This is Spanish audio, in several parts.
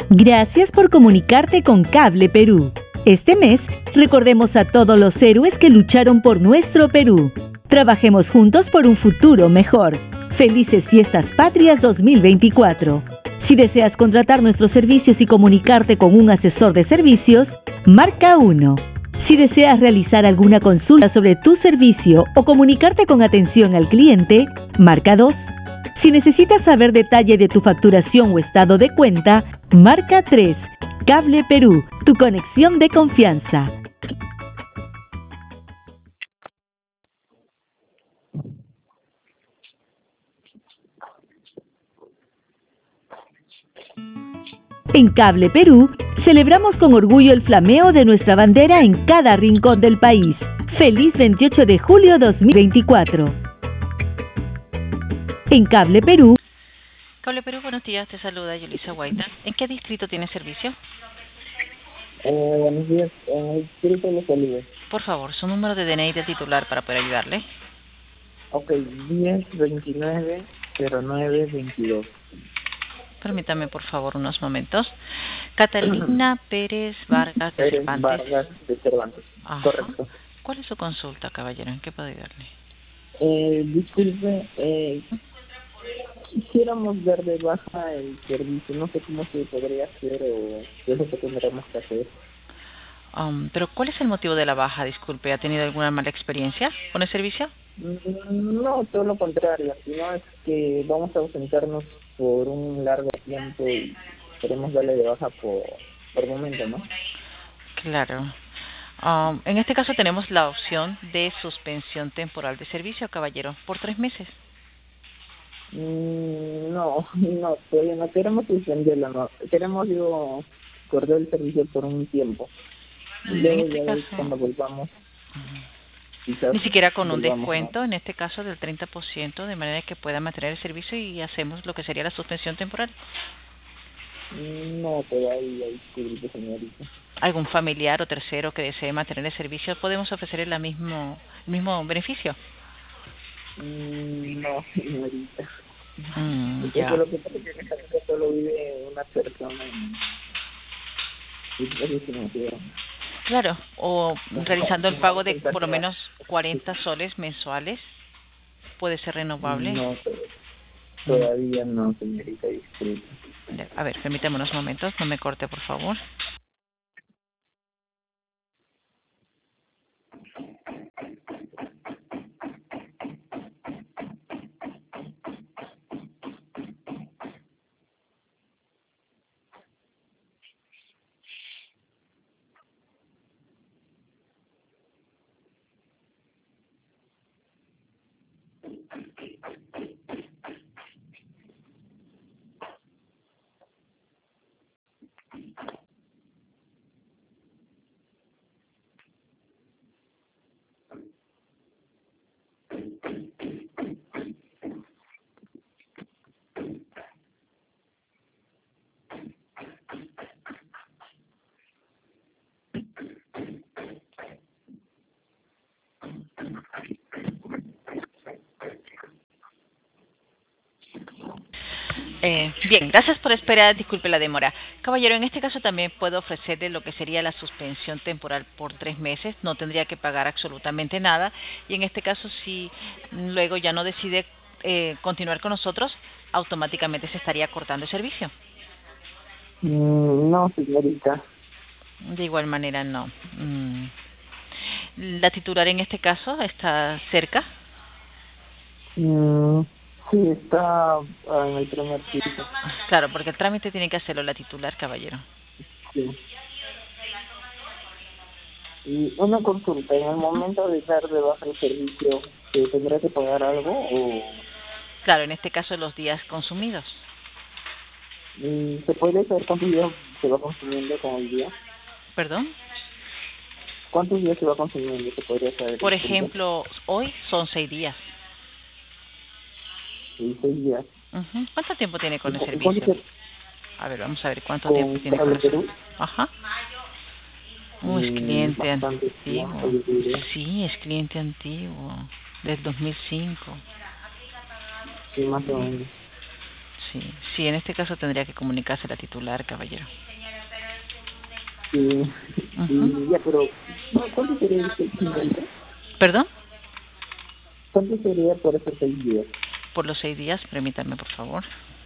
Gracias por comunicarte con Cable Perú. Este mes, recordemos a todos los héroes que lucharon por nuestro Perú. Trabajemos juntos por un futuro mejor. Felices Fiestas Patrias 2024. Si deseas contratar nuestros servicios y comunicarte con un asesor de servicios, marca 1. Si deseas realizar alguna consulta sobre tu servicio o comunicarte con atención al cliente, marca 2. Si necesitas saber detalle de tu facturación o estado de cuenta, marca 3. Cable Perú, tu conexión de confianza. En Cable Perú, celebramos con orgullo el flameo de nuestra bandera en cada rincón del país. ¡Feliz 28 de julio 2024! En Cable Perú. Cable Perú, buenos días, te saluda Yolisa Guaita. ¿En qué distrito tiene servicio? Buenos días, distrito Los Olivos. Por favor, su número de DNI de titular para poder ayudarle. Ok, 10-29-09-22. Permítame, por favor, unos momentos. Catalina Pérez Vargas de Cervantes. Vargas de Cervantes, correcto. ¿Cuál es su consulta, caballero? ¿En qué puedo ayudarle? Disculpe, quisiéramos dar de baja el servicio, no sé cómo se podría hacer o qué es lo que tendremos que hacer. Pero ¿cuál es el motivo de la baja? Disculpe, ¿ha tenido alguna mala experiencia con el servicio? No, todo lo contrario, sino es que vamos a ausentarnos por un largo tiempo y queremos darle de baja por momento, ¿no? Claro. En este caso tenemos la opción de suspensión temporal de servicio, caballero, por 3 meses. No, todavía no queremos suspenderlo, no. Queremos, cortar el servicio por un tiempo. En este caso, cuando volvamos. Ni siquiera con un descuento, ¿no? En este caso del 30%, de manera que pueda mantener el servicio y hacemos lo que sería la suspensión temporal. No, todavía, disculpe, señorita. ¿Algún familiar o tercero que desee mantener el servicio, podemos ofrecerle el mismo beneficio? No, señorita. Ya. Eso es lo que pasa, que en esta casa solo vive una persona y eso se me queda. Claro, o realizando el pago de por lo menos 40 soles mensuales, puede ser renovable. No, todavía no, señorita, disculpe. A ver, permítame unos momentos, no me corte, por favor. Bien, gracias por esperar, disculpe la demora. Caballero, en este caso también puedo ofrecerle lo que sería la suspensión temporal por 3 meses, no tendría que pagar absolutamente nada, y en este caso si luego ya no decide continuar con nosotros, automáticamente se estaría cortando el servicio. No, señorita. De igual manera, no. ¿La titular en este caso está cerca? Sí, está en el primer piso. Claro, porque el trámite tiene que hacerlo la titular, caballero. Sí. Y una consulta, en el momento de dar de baja el servicio, ¿tendrá que pagar algo o...? Claro, en este caso los días consumidos. ¿Se puede saber cuántos días se va consumiendo con el día? ¿Perdón? ¿Cuántos días se va consumiendo? ¿Se podría saber? Por ejemplo, hoy son 6 días. Sí, 6 días. ¿Cuánto tiempo tiene con el servicio? A ver, vamos a ver cuánto tiempo tiene con el servicio. Ajá. Es cliente antiguo. Sí, es cliente antiguo. Del 2005. Sí, más o menos. Sí, sí, en este caso tendría que comunicarse la titular, caballero. Sí, Ujú. ya, pero ¿cuánto sería el 650? ¿Perdón? ¿Cuánto sería por esos 6 días? Por los 6 días, permítame, por favor.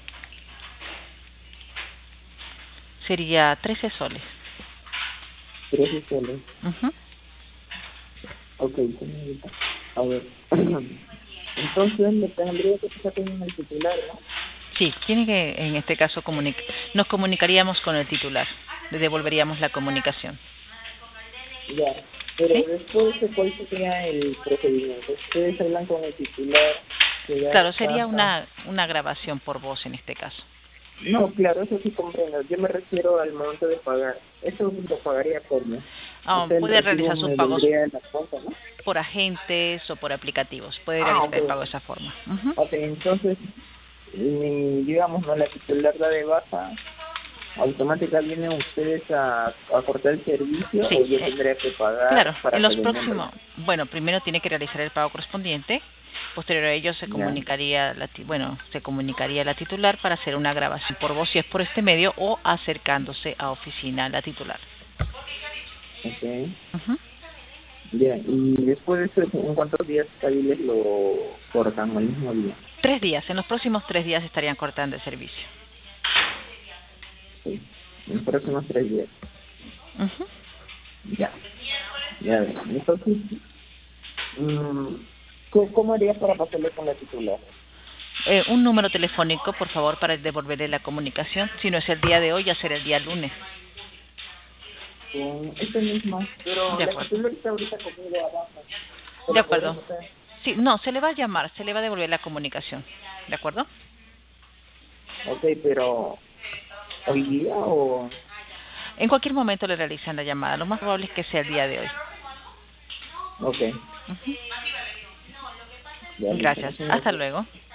Sería 13 soles. 13 soles. Ujú. Ok, señorita. A ver. Entonces me tendría que pasar con el titular, ¿no? Sí, tiene que, en este caso, nos comunicaríamos con el titular. Le devolveríamos la comunicación. Ya. Pero ¿Sí? después, ¿cuál sería el procedimiento? Ustedes hablan con el titular, se da Claro, de sería baja. una grabación por voz en este caso. No, claro, eso sí comprendo. Yo me refiero al momento de pagar. Eso lo pagaría por mí. O sea, el Puede recibo realizar sus me pagos vendría en la cuenta, ¿no? por agentes o por aplicativos. Puede Ah, realizar ok, el pago ok. de esa forma. Ujú. Ok, entonces, digamos, no la titular da de baja, automática vienen ustedes a cortar el servicio o Sí, yo tendría que claro. pagar para En que los den el próximos, resto. bueno, primero tiene que realizar el pago correspondiente. Posterior a ello se Ya, comunicaría se comunicaría la titular para hacer una grabación por voz si es por este medio o acercándose a oficina la titular. ok. Ujú. Ya, y después de eso, ¿en cuántos días hábiles lo cortan el mismo día? 3 días. En los próximos 3 días estarían cortando el servicio. Sí, en los próximos 3 días. Ujú. Ya, ya. Entonces, mm, ¿cómo harías para pasarle con la titular? Un número telefónico, por favor, para devolverle la comunicación. Si no es el día de hoy, ya será el día lunes. Con este mismo, pero De la acuerdo. titular está ahorita conmigo abajo. ¿Se De la podría acuerdo. pasar? Sí, no, se le va a llamar, se le va a devolver la comunicación. ¿De acuerdo? Ok, pero ¿hoy día o...? En cualquier momento le realizan la llamada. Lo más probable es que sea el día de hoy. Ok, Ujú. ya listo. Gracias. Muchas Hasta gracias. luego.